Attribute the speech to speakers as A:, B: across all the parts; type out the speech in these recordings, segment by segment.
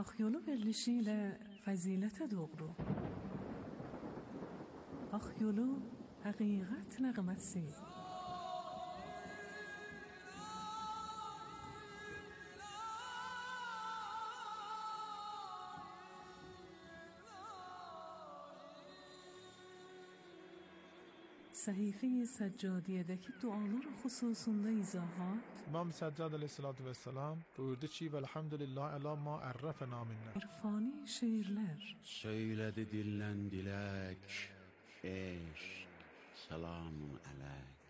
A: Ax verilişi ilə fəzilətə doğru. Ax həqiqət nəğməsi. Səhifə-i Səccadiyədəki dualar xüsusunda izahat.
B: İmam Səccad əleyhissalatu vesselam buyurdu ki, "Velhamdülillah əla ma ərrafna minna."
A: İrfani şeirlər.
C: Söylədi dildən dilək, eşq, selamun əleyk.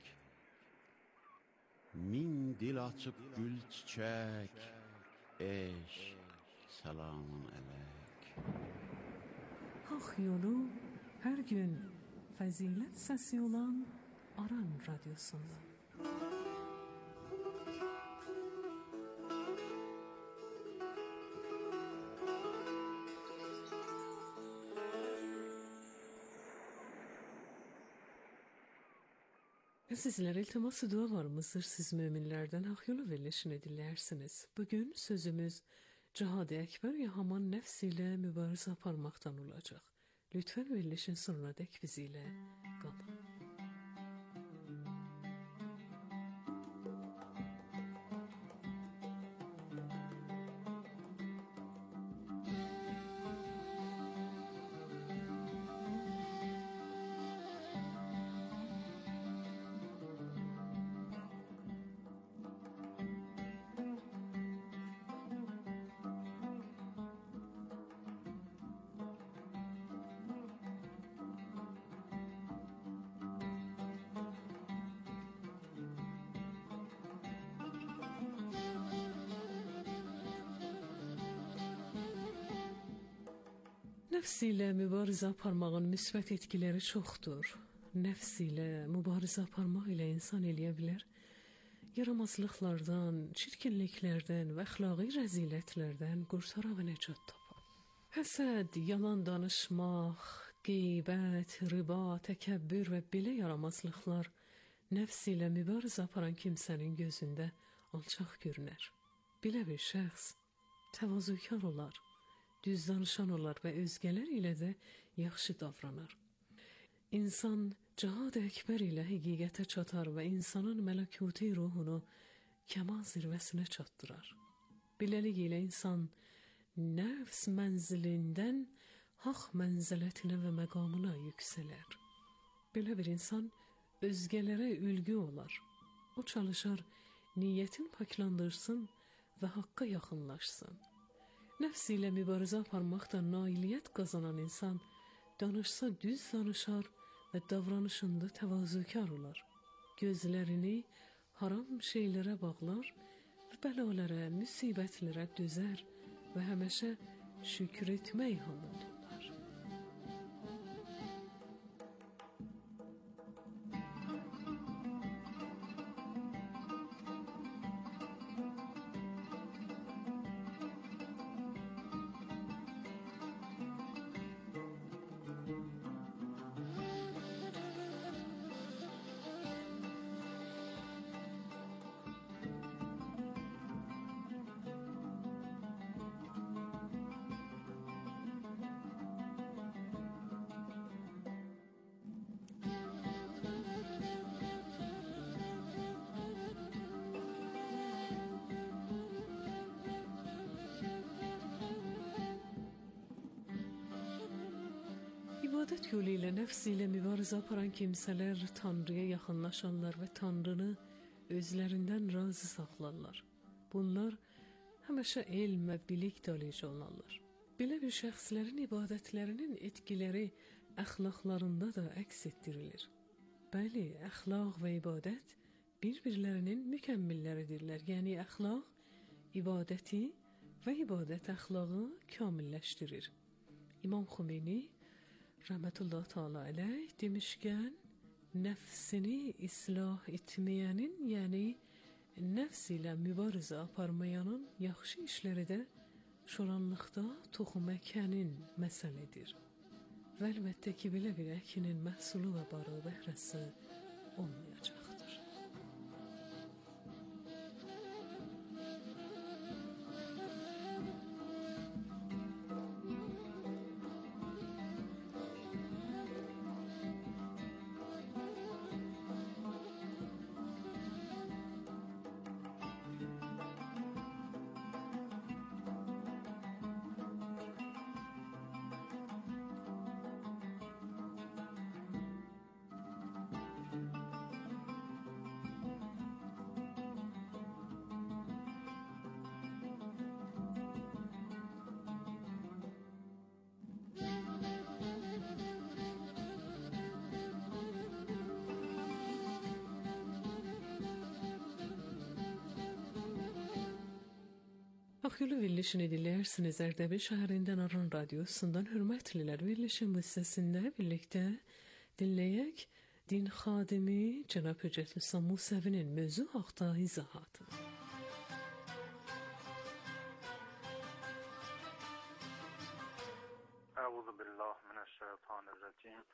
C: Min dil açıb gül çiçək, eşq, selamun əleyk.
A: Ax yolu hər gün fəzilət səsi olan Aran Radyosunda. Sizlərə iltiması dua varımızdır. Siz müminlərdən haq yolu verilişini dinləyirsiniz. Bugün sözümüz Cihad-ı Əkbər ya haman nəfs ilə mübarizə aparmaqdan olacaq. Lütfən verilişin sonuna dək bizi ilə qalın. Nəfs ilə mübarizə aparmağın müsbət etkiləri çoxdur. Nəfs ilə mübarizə aparmaq ilə insan eləyə bilər yaramazlıqlardan, çirkinliklərdən və əxlaqi rəzilətlərdən qurtara və nəcat tapar. Həsəd, yalan danışmaq, qeybət, riba, təkəbbür və belə yaramazlıqlar nəfs ilə mübarizə aparan kimsənin gözündə alçaq görünər. Belə bir şəxs təvazökar olar, düz danışan olar və özgələr ilə də yaxşı davranar. İnsan Cihad-ı Əkbər ilə həqiqətə çatar və insanın mələkuti ruhunu kəmal zirvəsinə çatdırar. Beləliklə ilə insan nəfs mənzilindən haqq mənzilətinə və məqamına yüksələr. Belə bir insan özgələrə ülgü olar. O çalışar, niyyətin paklandırsın və haqqa yaxınlaşsın. Nəfs ilə mübarizə aparmaqda nailiyyət qazanan insan danışsa düz danışar və davranışında təvazökar olar. Gözlərini haram şeylərə bağlar və bəlalara, müsibətlərə dözər və həmişə şükür etmək halında olar. İbadət yolu ilə nəfs ilə mübarizə aparan kimsələr Tanrıya yaxınlaşarlar və Tanrını özlərindən razı saxlarlar. Bunlar həmişə elm və bilik dalici olanlar. Belə bir şəxslərin ibadətlərinin etkiləri əxlaqlarında da əks etdirilir. Bəli, əxlaq və ibadət bir-birlərinin mükəmmilləridirlər. Yəni əxlaq ibadəti və ibadət əxlağı kamilləşdirir. İmam Xomeyni Rəhmətullah Teala əleyh demişkən, nəfsini islah etməyənin, yəni nəfs ilə mübarizə aparmayanın yaxşı işləri də şoranlıqda toxum əkənin məsələdir. Və əlbəttə ki, belə bir əkinin məhsulu və barı bəhrəsi olmayacaqdır. Baxılı verilişini dinləyirsiniz Ərdəbil şəhərindən Aran radiosundan. Hörmətlilər, verilişin bu hissəsində birlikdə dinləyək din xadimi Cənab Hüccətüllüslam Musəvinin mövzu haqda izahatını.
D: Əuzu billah minəşşeytanirracim.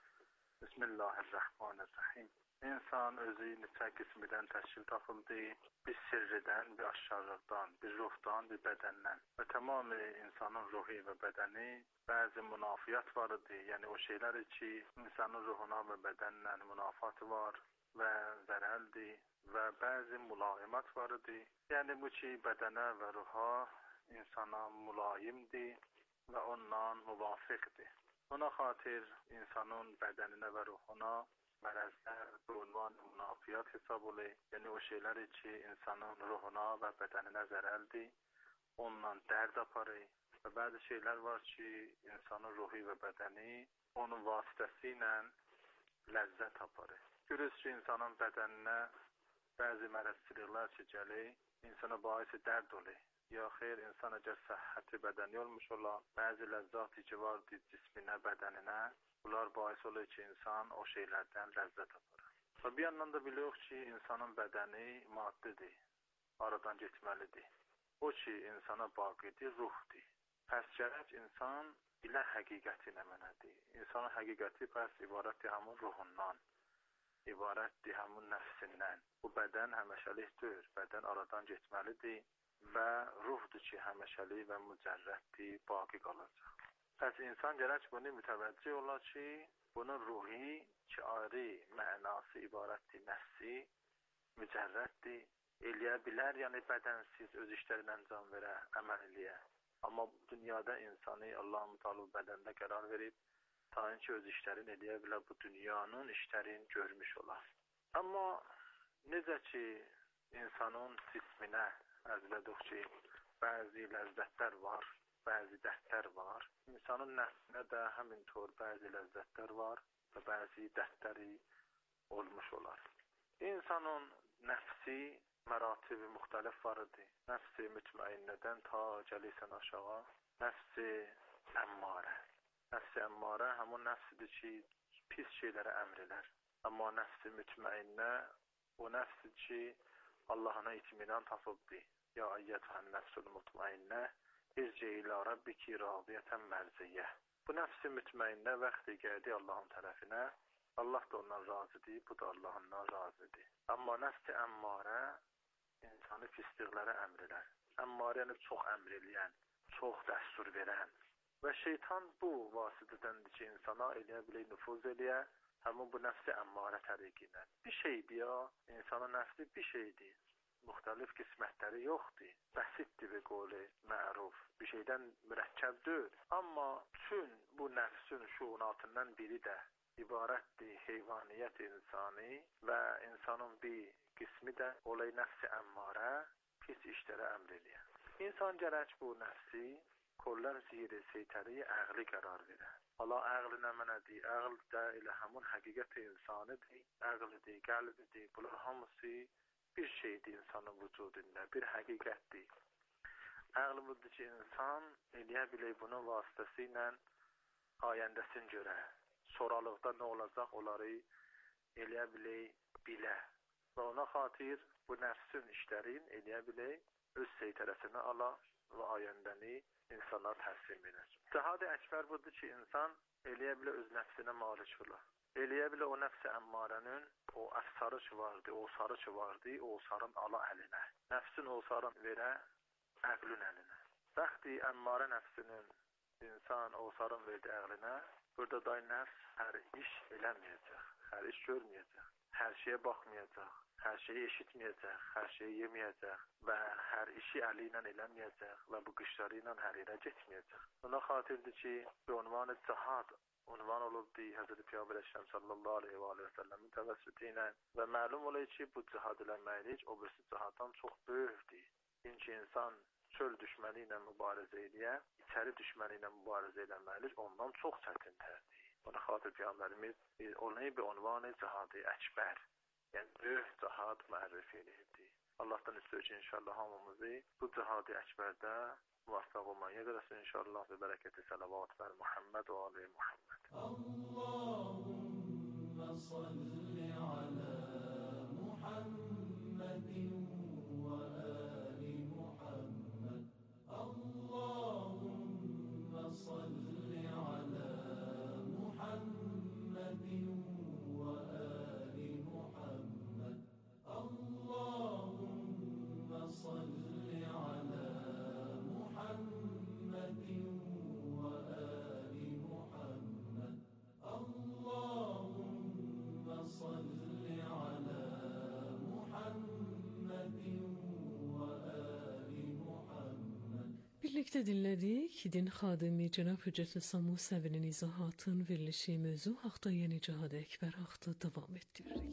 D: Bismillahirrahmanirrahim. İnsan özü neçə qismidən təşkil tapıldı. Bir sirridən, bir aşkarlıqdan, bir ruhdan, bir bədəndən. Və tamamı insanın ruhu və bədəni bəzi münafiyat var idi. Yəni o şeylər ki, insanın ruhuna və bədənlə münafat var və zərərdir və bəzi mülayimat var idi. Yəni bu ki, bədənə və ruha insana mülayimdir və ondan müvafiqdir. Buna xatir insanın bədəninə və ruhuna mərəzlər bu ünvan münafiyat hesab olur. Yəni o şeylər ki, insanın ruhuna və bədəninə zərərdir, ondan dərd aparır. Və bəzi şeylər var ki, insanın ruhu və bədəni onun vasitəsilə ləzzət aparır. Görürüz ki, insanın bədəninə bəzi mərəzçiliklər ki, gəlir, insana baisi dərd olur. Ya xeyr, insan əgər səhhəti bədəni olmuş ola, bəzi ləzzəti ki vardır cisminə, bədəninə, bunlar baisi olur ki, insan o şeylərdən ləzzət aparır. Və bir yandan da biliyoruz ki, insanın bədəni maddidir, aradan getməlidir. O ki, insana baqidir, ruhdur. Pəs gərək insan bilə həqiqəti nə mənədir. İnsanın həqiqəti pəs ibarətdir həmin ruhundan, ibarətdir həmin nəfsindən. Bu bədən həməşəlikdir, bədən aradan getməlidir. Və ruhdur ki, həməşəli və mücərrətdir, baqi qalacaq. Pəs insan gərək bunu mütəvəccih ola ki, bunun ruhi ki, ayrı mənası ibarətdir, nəfsi, mücərrətdir, eləyə bilər, yəni bədənsiz öz işlərinə əncam verə, əməl eləyə. Amma dünyada insanı Allah-u Teala bədəndə qərar verib, tayin ki, öz işlərini eləyə bilər, bu dünyanın işlərini görmüş olar. Amma necə ki, insanın cisminə əzlədik ki, bəzi ləzzətlər var, bəzi dərdlər var. İnsanın nəfsinə də həmin tör bəzi ləzzətlər var və bəzi dərdləri olmuş olar. İnsanın nəfsi məratibi müxtəlif var idi. Nəfsi mütməinnədən ta gəlisən aşağı, nəfsi əmmarə. Nəfsi əmmarə həmin nəfsidir ki, pis şeylərə əmr elər. Amma nəfsi mütməinnə o nəfsidir ki, Allahına itminan tapıbdır. Ya əyyətən nəfsul mutmainnə, irci ilə Rabbiki radiyətən mərziyyə. Bu nəfsi mütməinnə vaxtı gəldi Allahın tərəfinə, Allah da ondan razıdır, bu da Allahından razıdır. Amma nəfsi əmmarə insanı pisliklərə əmr elər. Əmmarə yəni çox əmr eləyən, çox dəstur verən. Və şeytan bu vasitədəndir ki, insana eləyə bilə nüfuz eləyə, həmin bu nəfsi əmmarə təriqinə. Bir şeydir ya, insanın nəfsi bir şeydir. Müxtəlif qismətləri yoxdur. Bəsitdir bir qoli məruf. Bir şeydən mürəkkəbdir. Amma bütün bu nəfsin şuunatından biri də ibarətdir heyvaniyyət insani və insanın bir qismi də olay nəfsi əmmarə pis işlərə əmr eləyər. İnsan gərək bu nəfsi kollar zir-i seytəri əqli qərar verər. Allah əqli nə mənədir? Əql də elə həmin həqiqət insanidir, əqlidir, qəlbidir. Bunlar hamısı bir şeydir insanın vücudunda, bir həqiqətdir. Əql budur ki, insan eləyə bilə bunun vasitəsilə ayəndəsini görə, soralıqda nə olacaq, onları eləyə bilə. Və ona xatir bu nəfsin işlərin eləyə bilə öz seytərəsinə ala və ayəndəni insanlar təhsil edir. Cəhad-ı əkbər budur ki, insan eləyə bilə öz nəfsinə malik olar. Eləyə bilə o nəfsi əmmarənin o əfsarı ki vardı, o sarı ki vardı, o sarın ala əlinə. Nəfsin o sarın verə əqlün əlinə. Bəxti əmmarə nəfsinin insan o sarın verdi əqlinə, burada da nəfs hər iş eləməyəcək, hər iş görməyəcək, hər şeyə baxmayacaq, hər şeyi eşitməyəcək, hər şeyi yeməyəcək və hər işi əli ilə eləməyəcək və bu qışları ilə hər yerə getməyəcək. Buna xatirdir ki, bu ünvanı cihad unvan olubdu Həzrəti Peyğəmbər sallallahu aleyhi və səlləmin təvəssütü ilə və məlum olur ki, bu cihad eləməklik o birisi cihaddan çox böyükdür. İnki insan çöl düşməni ilə mübarizə eləyə, içəri düşməni ilə mübarizə eləməklik ondan çox çətinlərdir. Buna xatir Peyğəmbərimiz onu bir unvanı cihad-ı əkbər, yəni böyük cihad mərrif eləyirdi. Allah'tan istəyir ki, inşallah hamımızı bu cihad-ı əkbərdə muvaffaq olmaya qədəsin inşallah və bərəkəti salavat və Muhammed və ali Muhammed.
E: Allahümme salli ala Muhammedin ve ali Muhammed. Allahümme salli ala Muhammedin ve ali Muhammed. Allahümme salli ala Muhammedin ve ali Muhammed. Allahümme salli ala Muhammedin ve ali Muhammed.
A: Birlikte dinledik din xadimi Cənab Hüccət Musəvinin izahatın verilişi mövzu haqda yeni cihad-ı əkbər haqda davam etdiririk.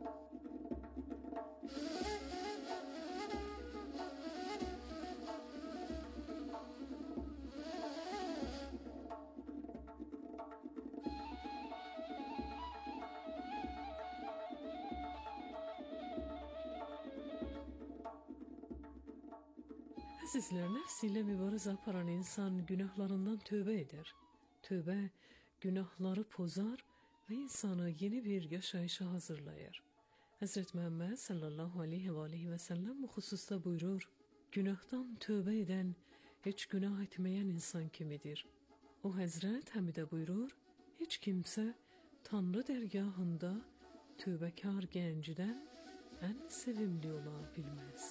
A: Əzizlər, nəfsi ilə mübarizə aparan insan günahlarından tövbə edər. Tövbə günahları pozar və insanı yeni bir yaşayışa hazırlayır. Həzrət Məhəmməd sallallahu aleyhi və aleyhi və səlləm bu xüsusda buyurur, günahdan tövbə edən heç günah etməyən insan kimidir. O Həzrət Həmidə buyurur, heç kimsə Tanrı dərgahında tövbəkar gəncdən ən sevimli ola bilməz.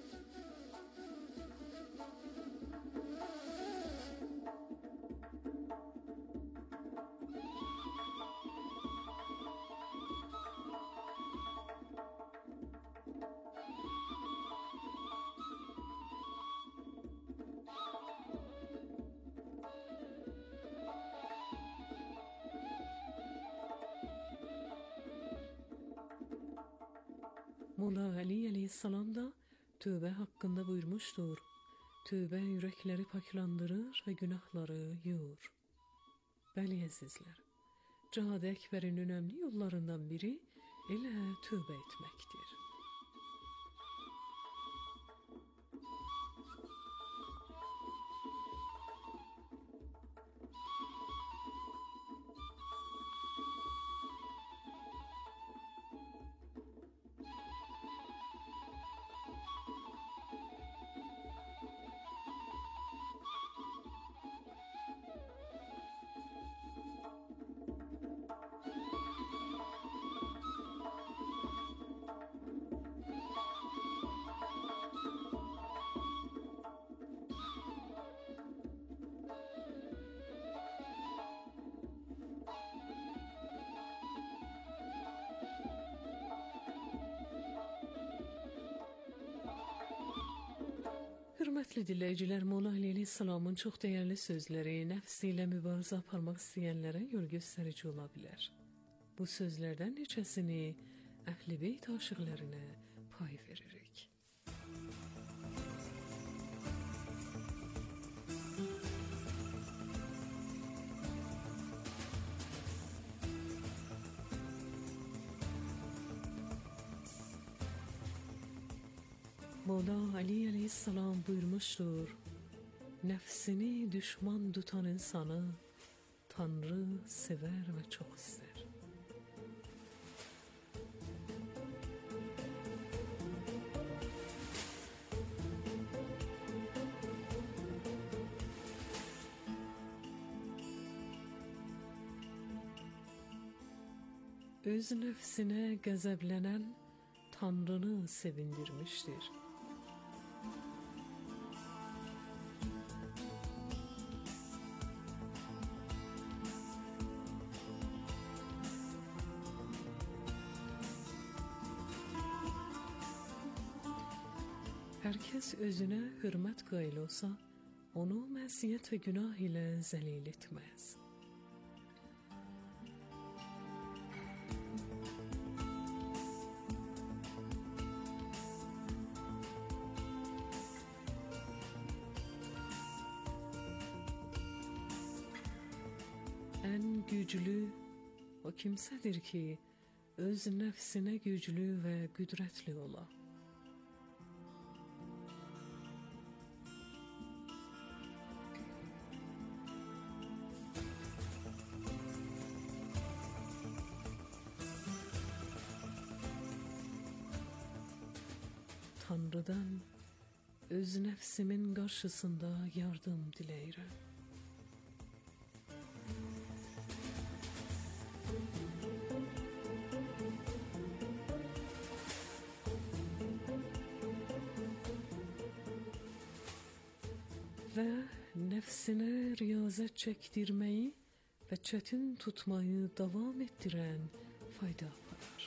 A: Molla Ali aleyhissalam da tövbə haqqında buyurmuşdur. Tövbə ürəkləri paklandırır və günahları yuyur. Bəli əzizlər, cihad-ı əkbərin önəmli yollarından biri elə tövbə etməkdir. Hörmətli dinləyicilər, Molla Ali aleyhissalamın çox dəyərli sözləri nəfsi ilə mübarizə aparmaq istəyənlərə yol göstərici ola bilər. Bu sözlərdən neçəsini Əhl-i Beyt aşiqlərinə pay veririk. Molla Ali aleyhissalam buyurmuştur, nəfsini düşman tutan insanı Tanrı sevər və çox istər. Öz nəfsinə qəzəblənən Tanrını sevindirmişdir. Hər kəs özünə hörmət qayıl olsa, onu məziyyət və günah ilə zəlil etməz. Ən güclü o kimsədir ki, öz nəfsinə güclü və qüdrətli ola. Tanrıdan öz nəfsimin qarşısında yardım diləyirəm. Və nəfsinə riyazət çəkdirməyi və çətin tutmayı davam etdirən fayda aparar.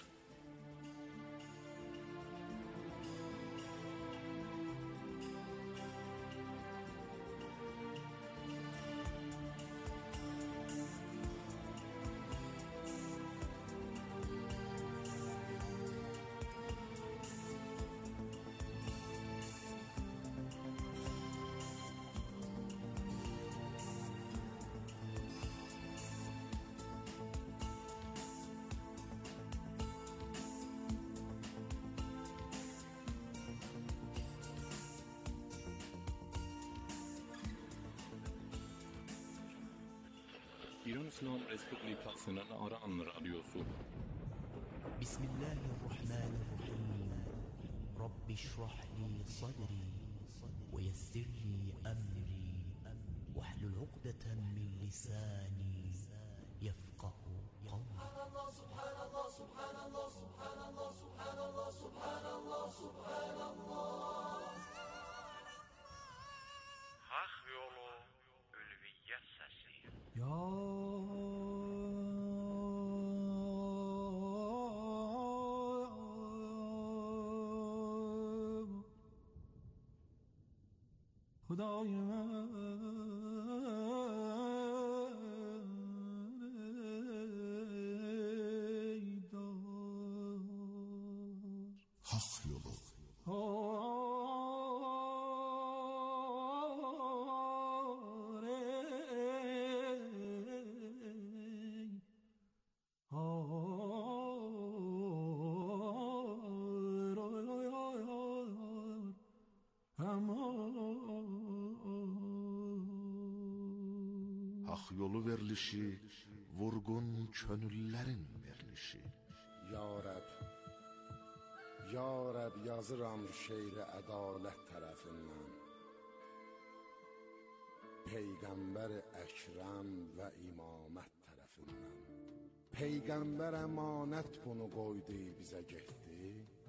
F: İran İslam Respublikasının Aran Radyosu.
G: Bismillahirrahmanirrahim. Rabbi şrah li sadri ve yessir li emri ve hlul uqdeten min lisani yefqahu qavli. Subhanallah, subhanallah, subhanallah, subhanallah, subhanallah, subhanallah, subhanallah.
H: Hak yolu ülviyyət səsi.
G: Ya خدای من ای دار
C: Hak yolu. Hak yolu verilişi, vurgun könüllərin verilişi.
I: Ya Rəb, Ya Rəb yazıram şeiri ədalət tərəfindən. Peyğəmbər Əkrəm və imamət tərəfindən. Peyğəmbər əmanət bunu qoydu bizə getdi.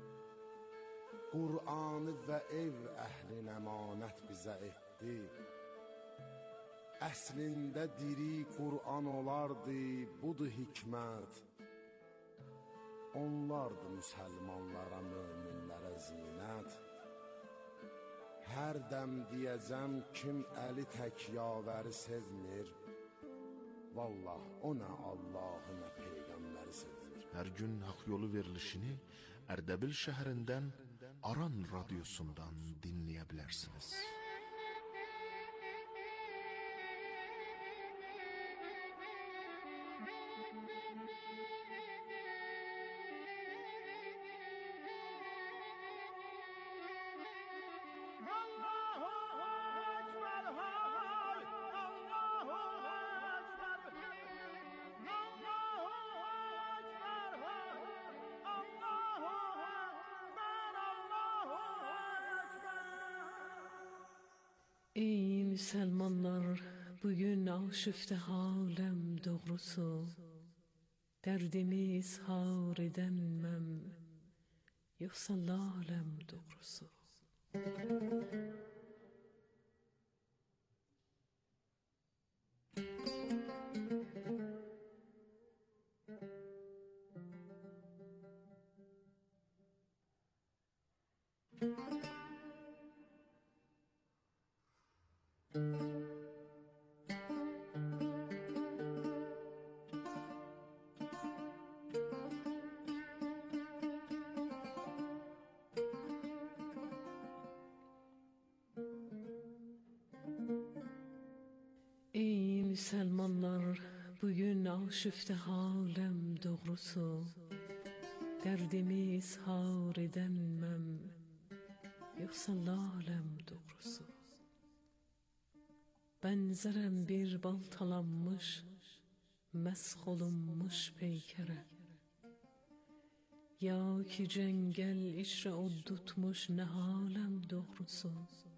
I: Qur'anı və ev əhlin əmanət bizə etdi. Əslində diri Qur'an olardı, budur hikmət. Onlardı müsəlmanlara, möminlərə zinət. Hər dəm deyəcəm kim əli tək yavəri sevmir. Vallah o nə Allahı nə Peyğəmbəri sevmir.
B: Hər gün hak yolu verilişini Ərdəbil şəhərindən Aran radyosundan dinləyə bilərsiniz. Ey Müslümanlar, bugün aşıfte halem doğrusu, derdimi ishar edemem, yoksa lalem doğrusu. Ey Müslümanlar, bugün aşıfte halem doğrusu, derdimi ishar edemem, yoksa lalem doğrusu. Benzerem bir baltalanmış, mesk olunmuş peykere.
A: Ya ki cengel içre od tutmuş ne halem doğrusu.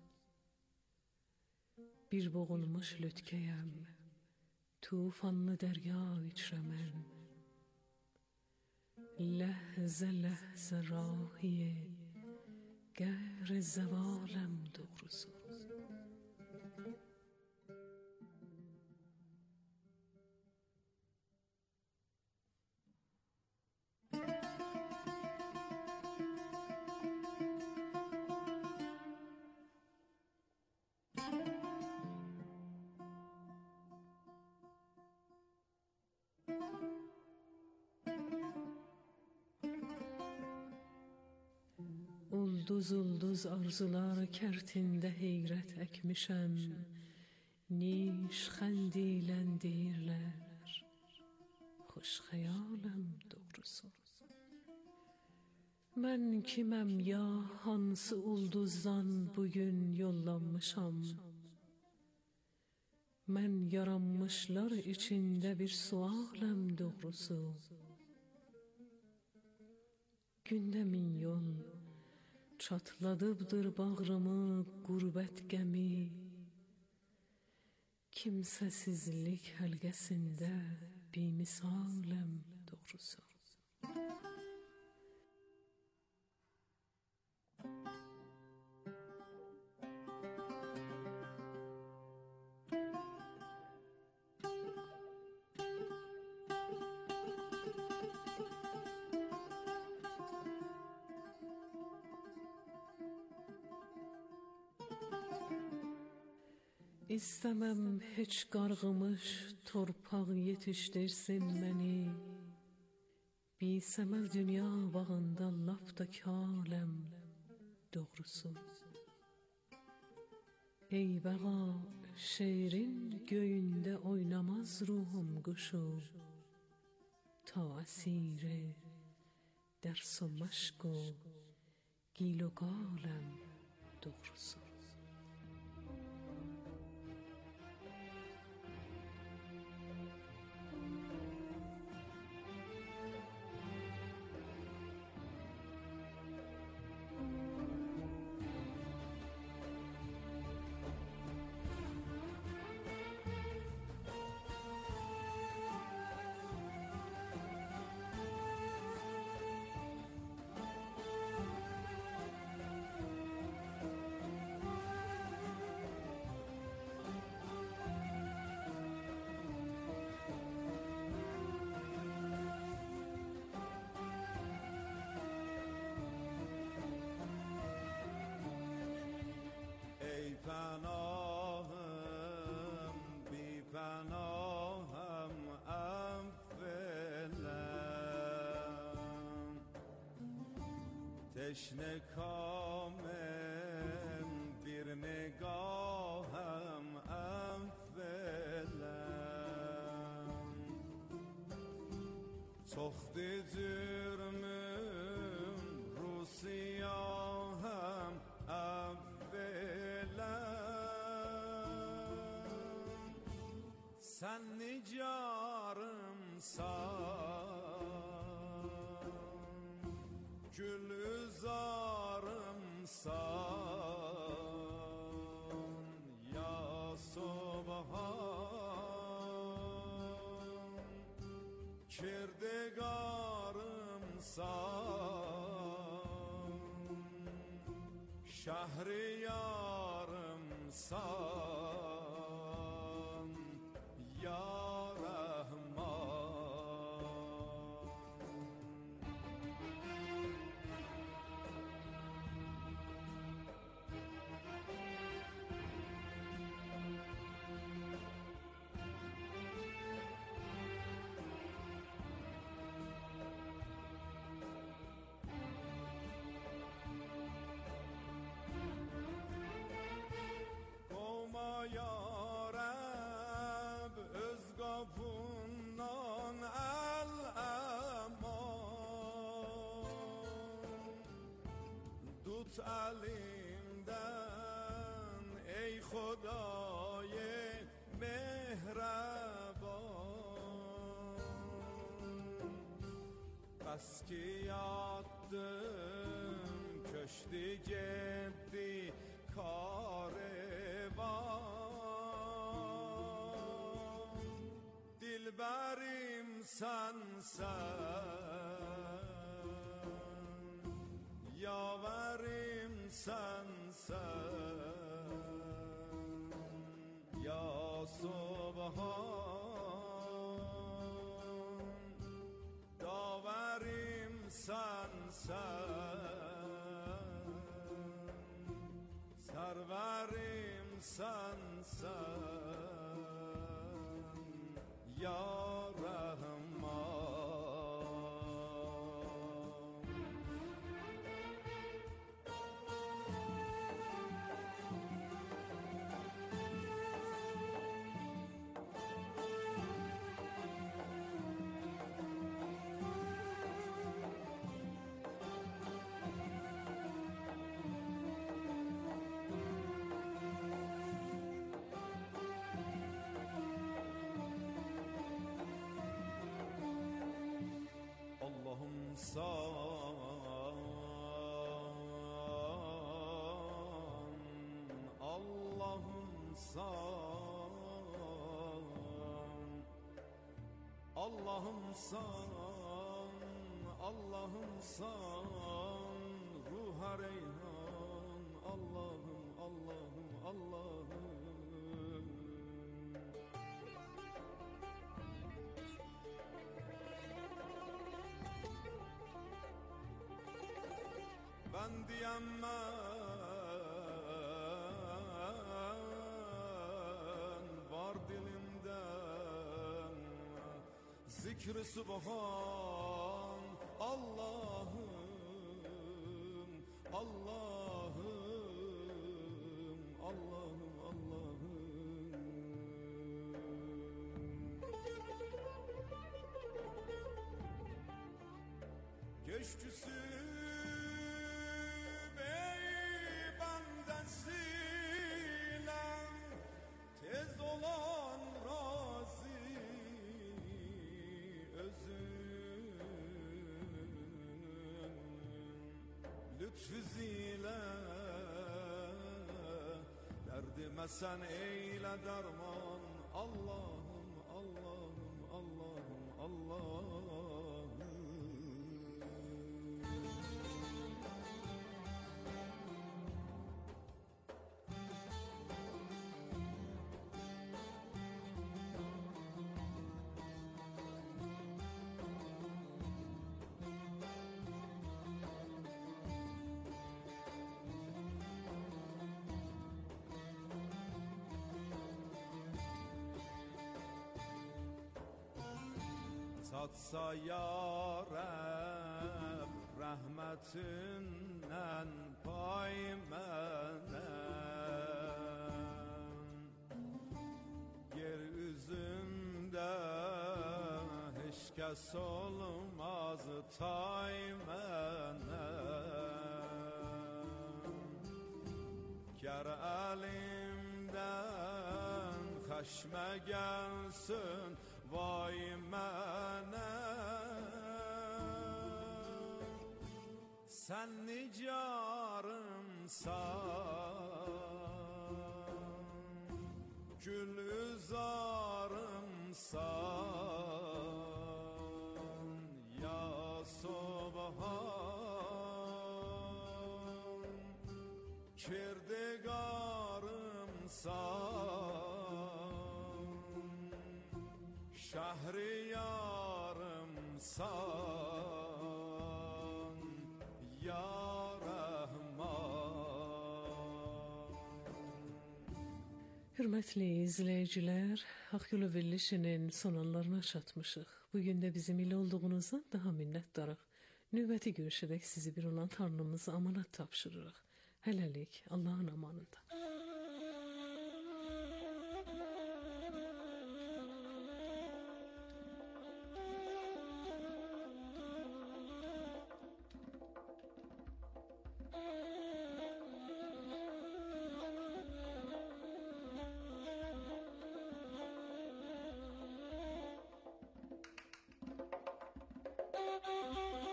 A: Bir boğulmuş lütkeyem, tufanlı derya içre men. Lehze lehze rahiye, gehre zevalem doğrusu. Ulduz ulduz arzular kertinde heyret ekmişem. Niş xendilen deyirlər, xoş xəyaləm doğrusu. Mən kiməm ya, hansı ulduzdan bugün yollanmışam? Mən yaranmışlar içində bir sualəm doğrusu. Gündə min yol çatladıbdır bağrımı qurbət qəmi. Kimsəsizlik həlqəsində bimisaləm doğrusu. İstemem heç qarğımış torpaq yetişdirsin məni. Bilsəməl dünya bağında lap da kaləm doğrusu. Ey bəğa, şeirin göyündə oynamaz ruhum quşu. Ta əsiri dərs و məşq و gil و qaləm doğrusu.
J: پناهم بی پناهم افلم تشنه کامم bir نگاهم افلم تخت جرمم رو سیاهم sen nicarımsan, gülzarımsan ya Subhan, kirdegarımsan, şehriyarımsan ya alimden ey Xudای مهربان Bəs ki yatdım, köçdü getdi karevan. Dilbərim sənsən, yaverim sənsən, ya Subhan. Daverim sənsən, sərverim sənsən, ya Rəhman. Allah'ım san, Allah'ım san, Allah'ım san, Allah'ım san, ruha reyhan, Allah'ım, Allah'ım, Allah'ım. Ben diyemem var dilimden, zikr-i subhan, Allah'ım, Allah'ım, Allah'ım, Allah'ım. Geçtüsü tez olan razı özün, lütfüzile derdime sen eyle derman, Allah'ım, Allah'ım, Allah'ım, Allah'ım. Tatsa ya Rab rahmetinden pay menem, yeryüzünde hiç kes olmaz tay menem. Ger elimden haşme gelsin vay mənə, sən nicarımsan, gülüzarımsan, ya Subhan. Kirdigarımsan, şehriyarımsan, ya Rahman.
A: Hürmetli izleyiciler, Akyolu verilişinin sonlarına çatmışıq. Bugün de bizim ile olduğunuzdan daha minnettarıq. Növbəti görüşədək sizi bir olan Tanrımıza amanat tapşırırıq. Hələlik Allahın amanında.
K: Thank you.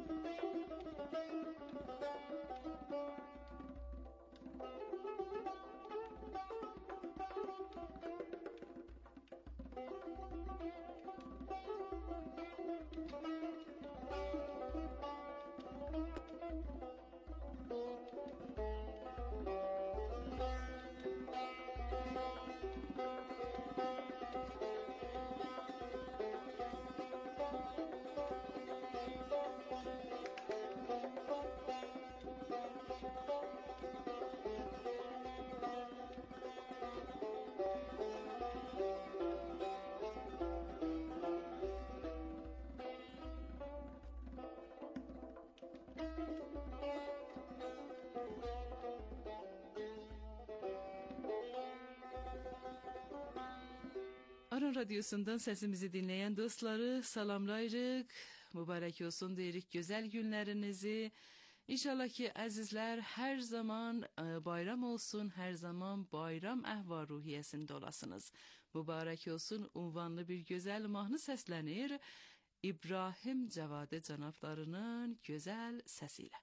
K: Aran Radyosu'ndan sesimizi dinleyen dostları salamlayırıq. Mübarək olsun deyirik güzel günlerinizi. İnşallah ki əzizlər her zaman bayram olsun, her zaman bayram əhval ruhiyyəsində olasınız. Mübarək olsun unvanlı bir güzel mahnı səslənir İbrahim Cavadi cənablarının güzel səsiyle.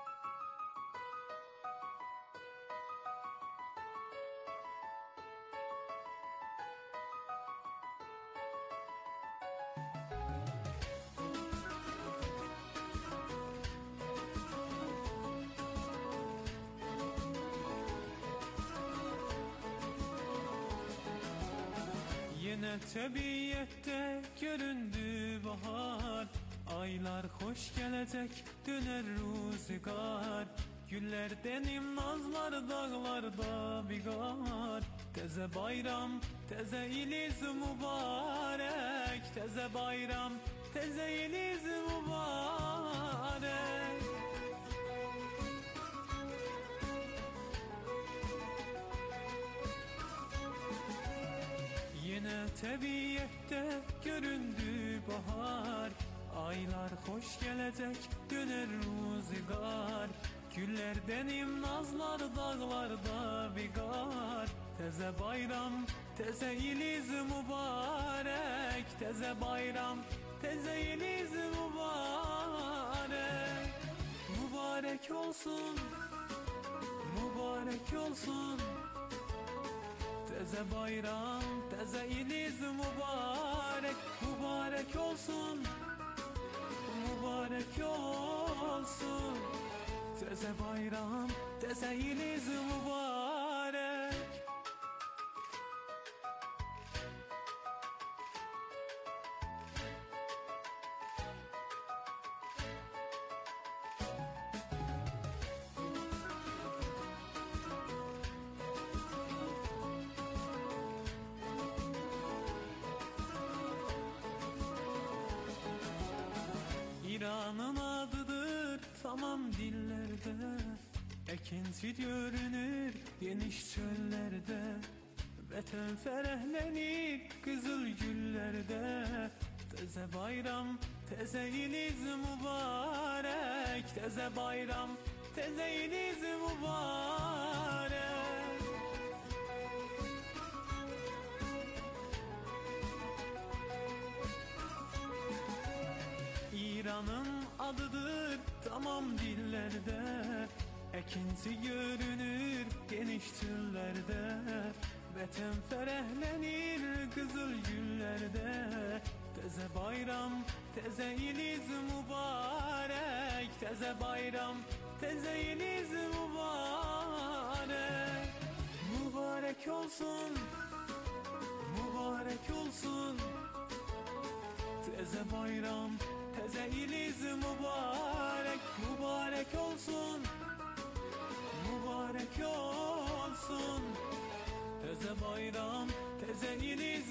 L: Yine təbiyyətdə göründü bahar, aylar hoş gelecek döner rüzgar. Güllerdenim nazlar dağlarda bigar, teze bayram teze iliz mübarek, teze bayram teze iliz mübarek. Yine təbiyyətdə göründü bahar, aylar hoş gelecek döner rüzgar. Güllerdenim nazlar dağlarda bigar, teze bayram teze iliz mübarek, teze bayram teze iliz mübarek. Mübarek olsun, mübarek olsun, teze bayram, teze iliz mübarek, mübarek olsun, mübarek olsun, teze bayram, teze iliz mübarek. İran'ın adıdır tamam dillerde, ekinti görünür geniş çöllerde. Vətən fərəhlenir kızıl güllerde, teze bayram teze iliz mübarek, teze bayram teze iliz mübarek. İran'ın adıdır tamam dillerde, ekinti görünür geniş çöllerde. Vətən fərəhlenir kızıl güllerde, teze bayram teze iliz mübarek, teze bayram teze iliz mübarek. Mübarek olsun, mübarek olsun, teze bayram teze iliz mübarek, mübarek olsun, mübarek olsun, teze bayram teze iliz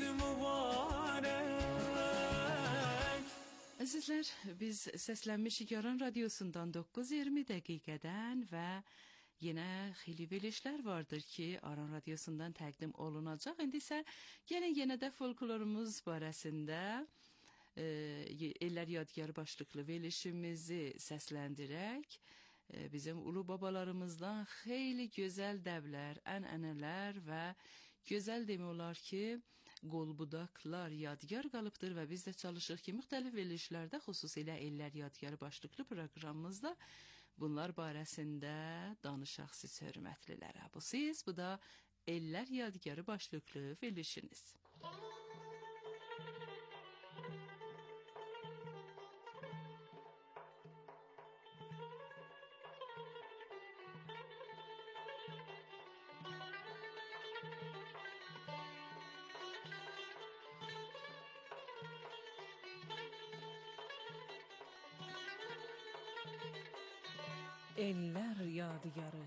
L: mübarek.
K: Əzizlər, biz səslənmişik Aran Radyosu'ndan 9:20 dəqiqədən və yenə xeyli verilişlər vardır ki, Aran Radyosu'ndan təqdim olunacaq. İndi isə gəlin yenə də folklorumuz barəsində Eller Yadigar başlıklı verilişimizi səsləndirək. Bizim ulu babalarımızdan xeyli gözəl dəvlər, ənənələr və gözəl demək olar ki, qolbudaqlar yadigar qalıbdır və biz də çalışırıq ki, müxtəlif verilişlərdə, xüsusilə Ellər Yadigarı başlıqlı proqramımızda bunlar barəsində danışaq siz hörmətlilərə. Bu siz, bu da Ellər Yadigarı başlıqlı verilişiniz.
A: Ellər Yadigarı.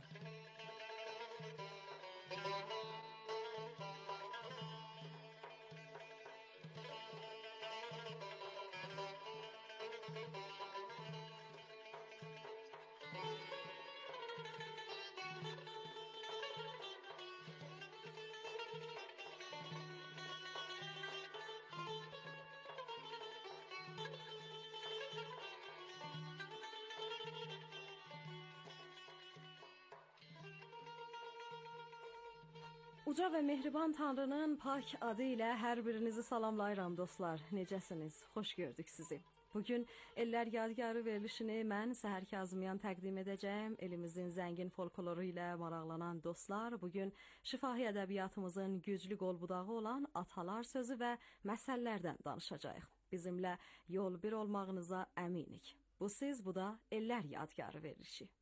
M: Uca və mehriban Tanrının pak adı ilə hər birinizi salamlayıram dostlar. Necəsiniz? Xoş gördük sizi. Bugün Ellər Yadigarı verilişini mən Səhər Kazımyan təqdim edəcəyim. Elimizin zəngin folkloru ilə maraqlanan dostlar, bugün şifahi ədəbiyyatımızın güclü qolbudağı olan atalar sözü və məsəllərdən danışacağıq. Bizimlə yol bir olmağınıza əminik. Bu siz, bu da Ellər Yadigarı verilişi.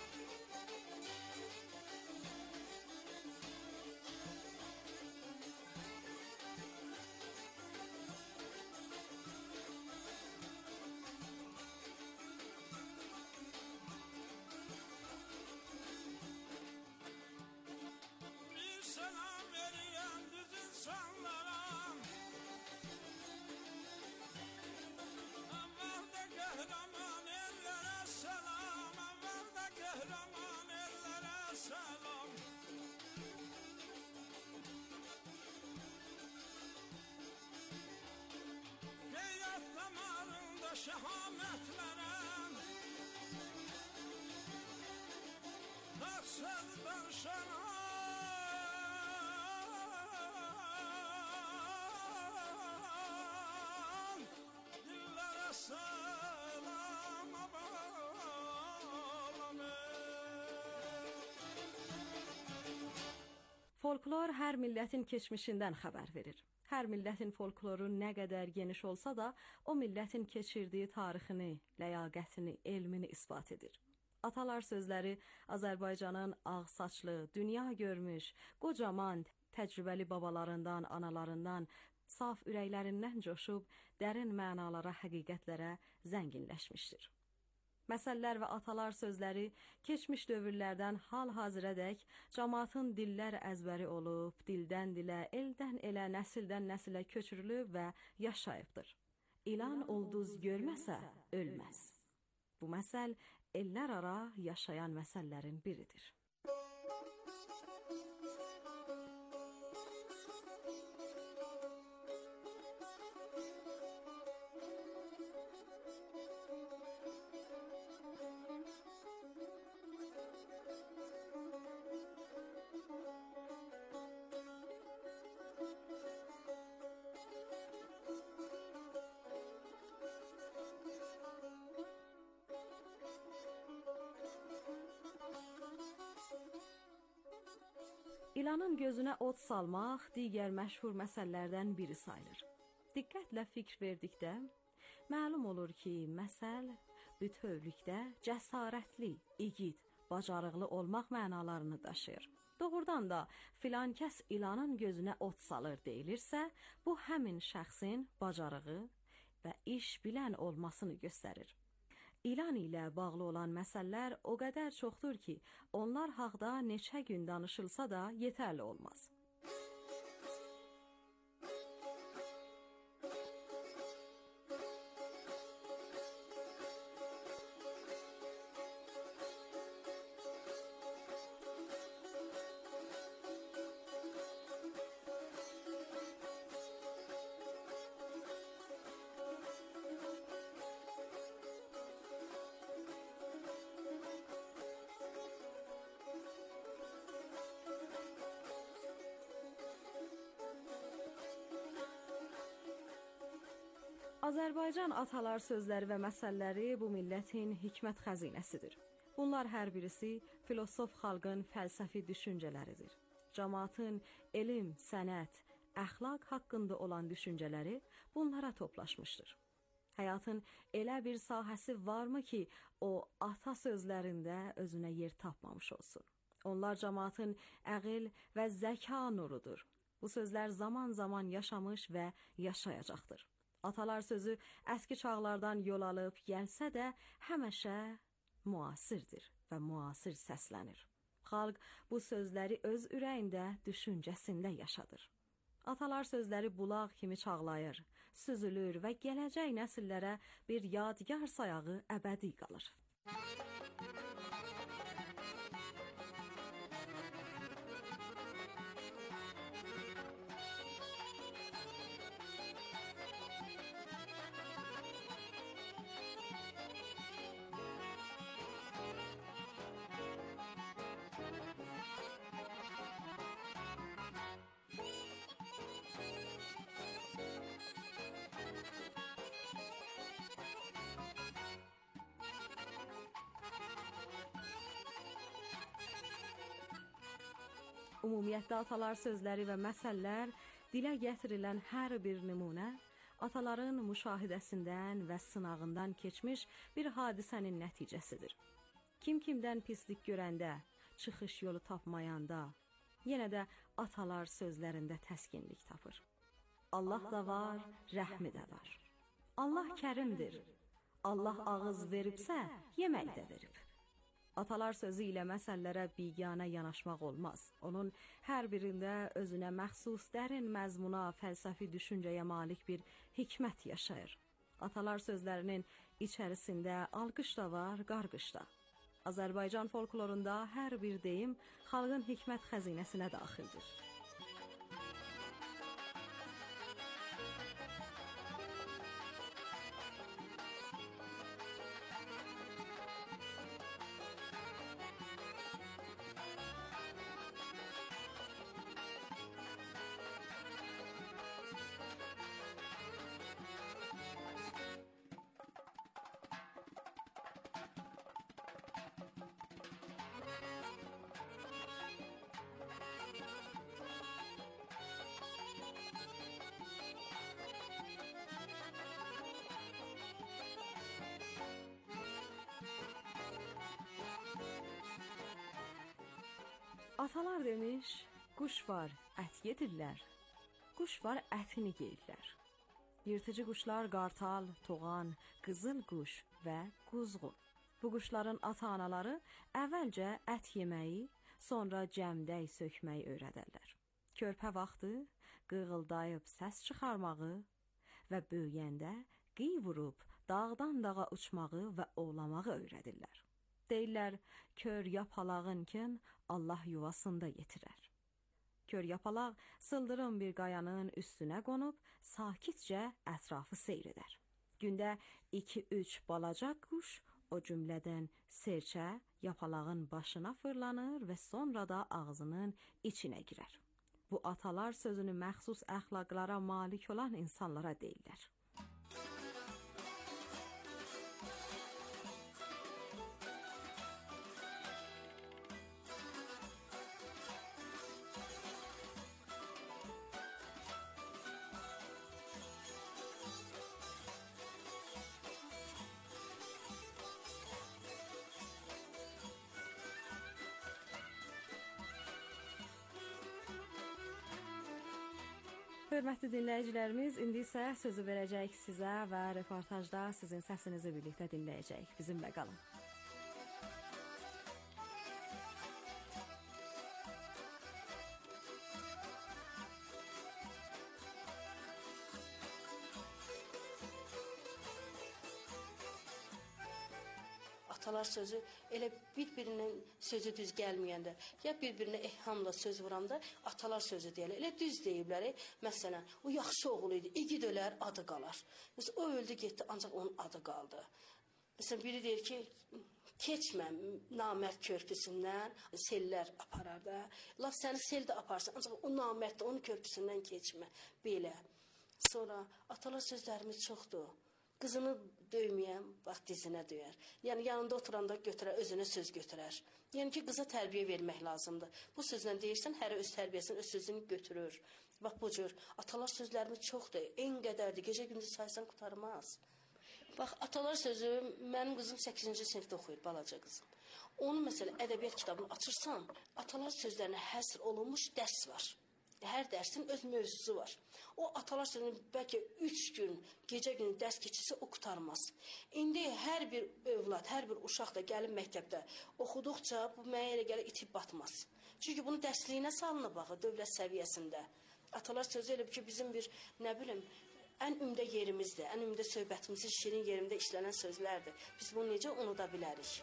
L: Şehametlerem Taksızdan şenan Dillere selam
M: Folklor hər millətin keçmişindən xəbər verir. Hər millətin folkloru nə qədər geniş olsa da, o millətin keçirdiyi tarixini, ləyaqətini, elmini isbat edir. Atalar sözləri Azərbaycanın ağ saçlı, dünya görmüş, qocaman, təcrübəli babalarından, analarından, saf ürəklərindən coşub, dərin mənalara, həqiqətlərə zənginləşmişdir. Məsəllər və atalar sözləri keçmiş dövrlərdən hal-hazirədək cəmaatın dillər əzbəri olub, dildən dilə, eldən elə, nəsildən nəsilə köçürülüb və yaşayıbdır. İlan ulduz görməsə ölməz. Bu məsəl ellər ara yaşayan məsəllərin biridir. İlanın gözünə od salmaq digər məşhur məsəllərdən biri sayılır. Diqqətlə fikr verdikdə, məlum olur ki, məsəl bütövlükdə cəsarətli, igid, bacarıqlı olmaq mənalarını daşıyır. Doğrudan da filan kəs ilanın gözünə od salır deyilirsə, bu həmin şəxsin bacarığı və iş bilən olmasını göstərir. İlan ilə bağlı olan məsələlər o qədər çoxdur ki, onlar haqda neçə gün danışılsa da yetərli olmaz. Azərbaycan atalar sözləri və məsəlləri bu millətin hikmət xəzinəsidir. Bunlar hər birisi filosof xalqın fəlsəfi düşüncələridir. Cəmaatın elm, sənət, əxlaq haqqında olan düşüncələri bunlara toplaşmışdır. Həyatın elə bir sahəsi varmı ki, o ata sözlərində özünə yer tapmamış olsun? Onlar cəmaatın əqil və zəka nurudur. Bu sözlər zaman-zaman yaşamış və yaşayacaqdır. Atalar sözü əski çağlardan yol alıb gəlsə də həmişə müasirdir və müasir səslənir. Xalq bu sözləri öz ürəyində, düşüncəsində yaşadır. Atalar sözləri bulaq kimi çağlayır, süzülür və gələcək nəsillərə bir yadigar sayağı əbədi qalır. Ümumiyyətlə atalar sözləri və məsəllər dilə gətirilən hər bir nümunə ataların müşahidəsindən və sınağından keçmiş bir hadisənin nəticəsidir. Kim kimdən pislik görəndə, çıxış yolu tapmayanda, yenə də atalar sözlərində təskinlik tapır. Allah da var, rəhmi də var. Allah kərimdir. Allah ağız veribsə, yemək də verib. Atalar sözü ilə məsələlərə biganə yanaşmaq olmaz. Onun hər birində özünə məxsus dərin məzmuna, fəlsəfi düşüncəyə malik bir hikmət yaşayır. Atalar sözlərinin içərisində alqış da var, qarqış da. Azərbaycan folklorunda hər bir deyim xalqın hikmət xəzinəsinə daxildir. Atalar demiş, quş var, ət yedirlər. Quş var, ətini yeyirlər. Yırtıcı quşlar qartal, toğan, qızıl quş və quzğun. Bu quşların ata-anaları əvvəlcə ət yeməyi, sonra cəmdək sökməyi öyrədərlər. Körpə vaxtı qığıldayıb səs çıxarmağı və böyüyəndə qiy vurub dağdan dağa uçmağı və ovlamağı öyrədirlər. Deyirlər, kör yapalağınkin Allah yuvasında yetirər. Kör yapalaq sıldırım bir qayanın üstünə qonub, sakitcə ətrafı seyr edər. Gündə 2-3 balaca quş, o cümlədən serçə, yapalağın başına fırlanır və sonra da ağzının içinə girər. Bu atalar sözünü məxsus əxlaqlara malik olan insanlara deyirlər. Hörmətli dinləyicilərimiz, indi isə sözü verəcəyik sizə və reportajda sizin səsinizi birlikdə dinləyəcəyik. Bizimlə qalın.
N: Atalar sözü elə bir-birinin sözü düz gəlməyəndə, ya bir-birinə ehhamla söz vuranda atalar sözü deyirlər. Elə düz deyiblər. Məsələn, o yaxşı oğul idi, igid ölər, adı qalar. Məsələn, o öldü, getdi, ancaq onun adı qaldı. Məsələn, biri deyir ki, keçmə namərd körpüsündən, sellər aparar da. Laf səni sel də aparsın, ancaq o namərd də onun körpüsündən keçmə. Belə. Sonra atalar sözlərimiz çoxdur. Qızını döyməyən vaxt dizinə döyər. Yəni yanında oturanda götürər, özünə söz götürər. Yəni ki, qıza tərbiyə vermək lazımdır. Bu sözlə deyirsən, hərə öz tərbiyəsini, öz sözünü götürür. Bax bu cür atalar sözlərimiz çoxdur. En qədərdir. Gecə gündüz saysan qurtarmaz. Bax atalar sözü mənim qızım 8-ci sinifdə oxuyur, balaca qızım. Onun məsələ ədəbiyyat kitabını açırsan, atalar sözlərinə həsr olunmuş dərs var. Hər dərsin öz mövzusu var. O atalar sözünü bəlkə 3 gün, gecə günü dərs keçirsə o qurtarmaz. İndi hər bir övlad, hər bir uşaq da gəlib məktəbdə oxuduqca bu mənə elə gəlir itib batmaz. Çünki bunu dərsliyinə salınıb baxı dövlət səviyyəsində. Atalar sözü elə ki bizim bir nə bilim ən ümdə yerimizdir, ən ümdə söhbətimizin şirin yerində işlənən sözlərdir. Biz bunu necə unuda bilərik?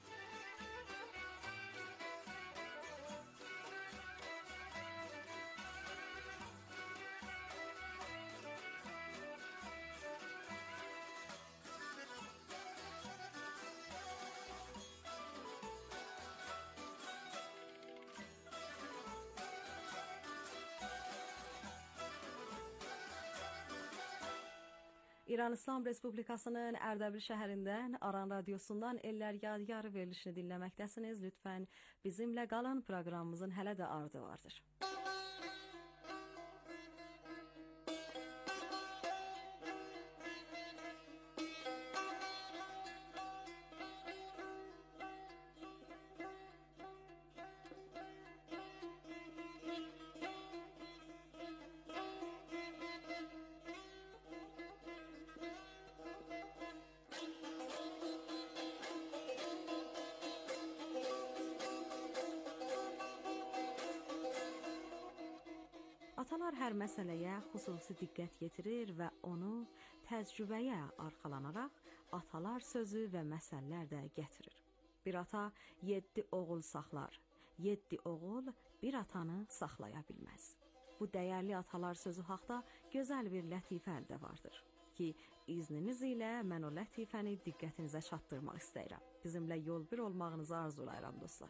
M: İran İslam Respublikasının Ərdəbil şəhərindən Aran Radiosundan Ellər Yadigarı verilişini dinləməkdəsiniz. Lütfən bizimlə qalan proqramımızın hələ də ardı vardır. Atalar hər məsələyə xüsusi diqqət yetirir və onu təcrübəyə arxalanaraq atalar sözü və məsəllər də gətirir. Bir ata 7 oğul saxlar, 7 oğul bir atanı saxlaya bilməz. Bu dəyərli atalar sözü haqda gözəl bir lətifə də vardır ki, izniniz ilə mən o lətifəni diqqətinizə çatdırmaq istəyirəm. Bizimlə yol bir olmağınızı arzulayıram dostlar.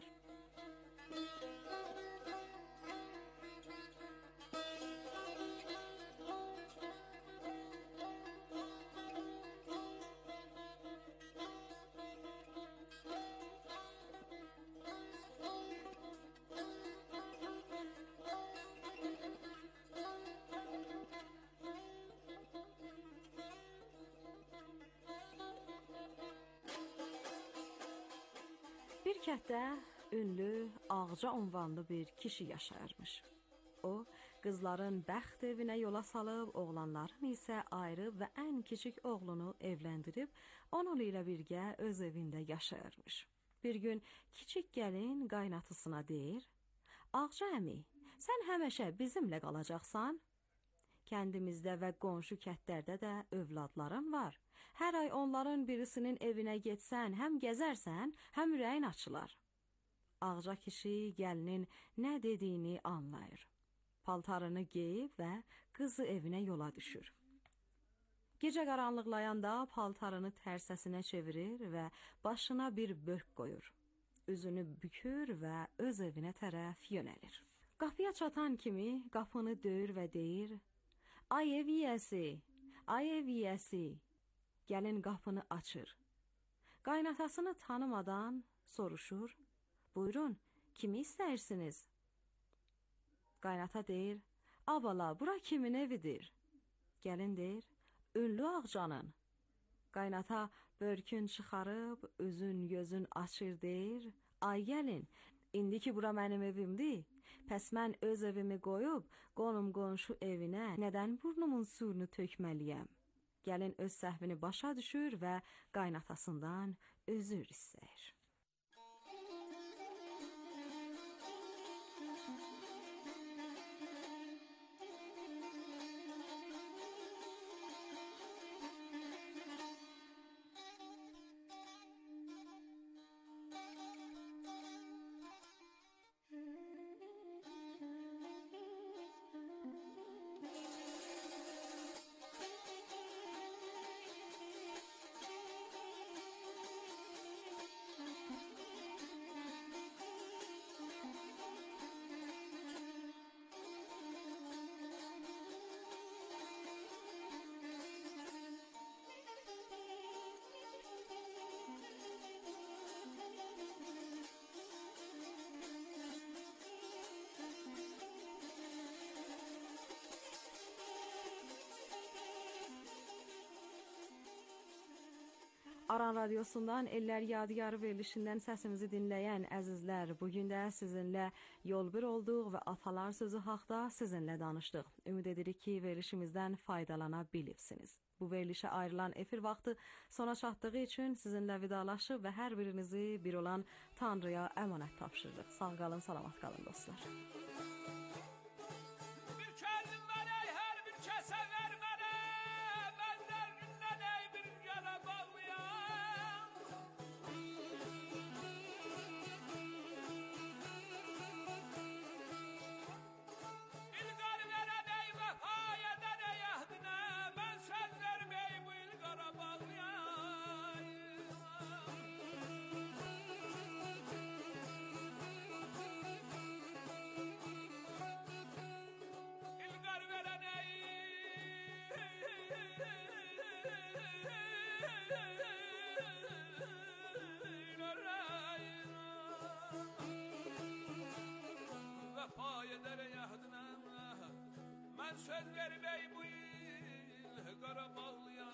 M: Bir kətdə ünlü Ağca unvanlı bir kişi yaşayırmış. O, qızların bəxt evinə yola salıb, oğlanların isə ayrı və ən kiçik oğlunu evləndirib, onun ilə birgə öz evində yaşayırmış. Bir gün kiçik gəlin qaynatısına deyir, Ağca əmi, sən həmişə bizimlə qalacaqsan? Kəndimizdə və qonşu kətlərdə də övladların var. Hər ay onların birisinin evinə getsən, həm gəzərsən, həm ürəyin açılar. Ağca kişi gəlinin nə dediyini anlayır. Paltarını geyib və qızı evinə yola düşür. Gecə qaranlıqlayanda paltarını tərsəsinə çevirir və başına bir börk qoyur. Üzünü bükür və öz evinə tərəf yönəlir. Qapıya çatan kimi qapını döyür və deyir, Ay ev yiyəsi, ay ev yiyəsi. Gəlin qapını açır. Qaynatasını tanımadan soruşur, buyurun, kimi istəyirsiniz? Qaynata deyir, abala, bura kimin evidir? Gəlin deyir, ünlü Ağcanın. Qaynata börkün çıxarıb, üzün gözün açır deyir, ay gəlin, indi ki bura mənim evimdir, pəs mən öz evimi qoyub, qonum qonşu evinə nədən burnumun suyunu tökməliyəm? Gəlin öz səhvini başa düşür və qaynatasından özür istəyir. Aran Radyosundan Eller Yadigarı verilişindən səsimizi dinləyən əzizlər, bugün də sizinlə yol bir olduq və atalar sözü haqda sizinlə danışdıq. Ümid edirik ki, verilişimizdən faydalana bilibsiniz. Bu verilişə ayrılan efir vaxtı sona çatdığı üçün sizinlə vidalaşıb və hər birinizi bir olan Tanrıya əmanət tapşırırıq. Sağ qalın, salamat qalın dostlar.
L: Ben söz vermey bu il Qarabağlıya.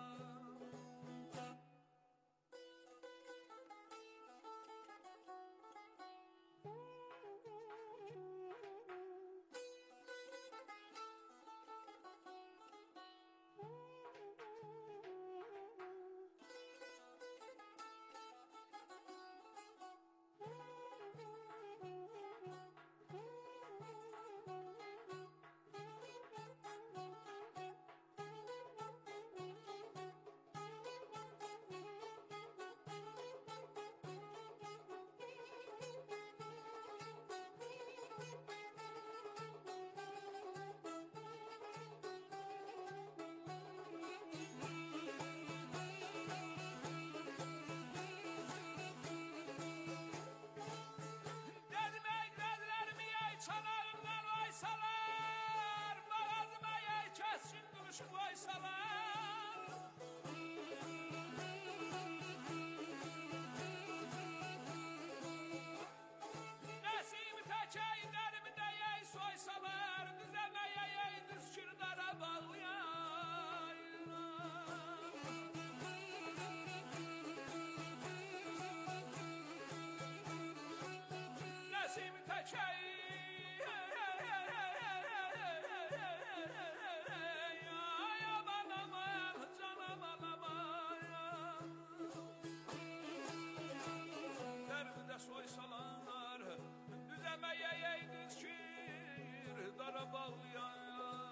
L: Çanağından vaysalar, bağazıma yay keskin duruşu vaysalar. Nesim tekeylerimi de yay soysalar, düzemeye yay düzkürdara bağlayan. Nesim tekeylerimi soysalar, düzemeye yeydiniz ki dara bağlayan.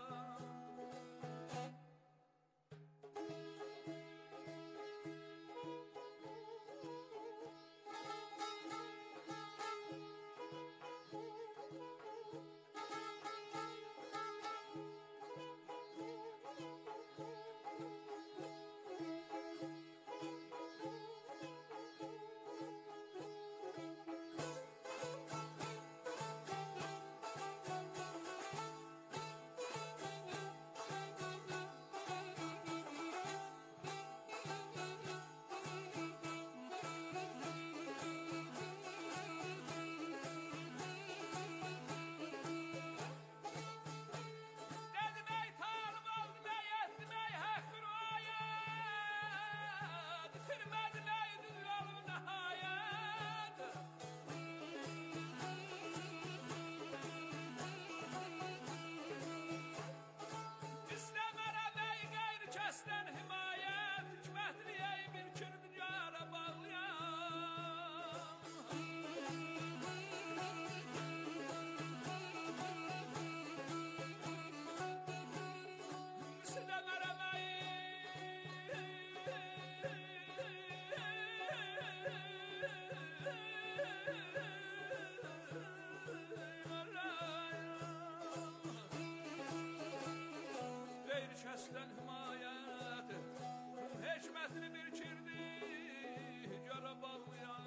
L: Kəsdən himayət hikmətini birkirdi Cara bağlayan.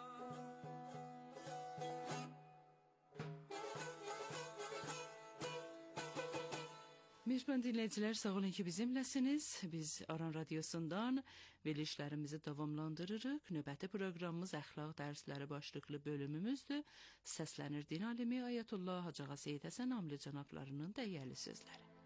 K: Mehriban dinləyicilər, sağ olun ki bizimləsiniz. Biz Aran Radyosundan verilişlərimizi davamlandırırıq. Növbəti proqramımız əxlaq dərsləri başlıqlı bölümümüzdür. Səslənir din alimi Ayətullah Hacı Ağa Seyid Həsən Amili cənablarının dəyərli sözləri.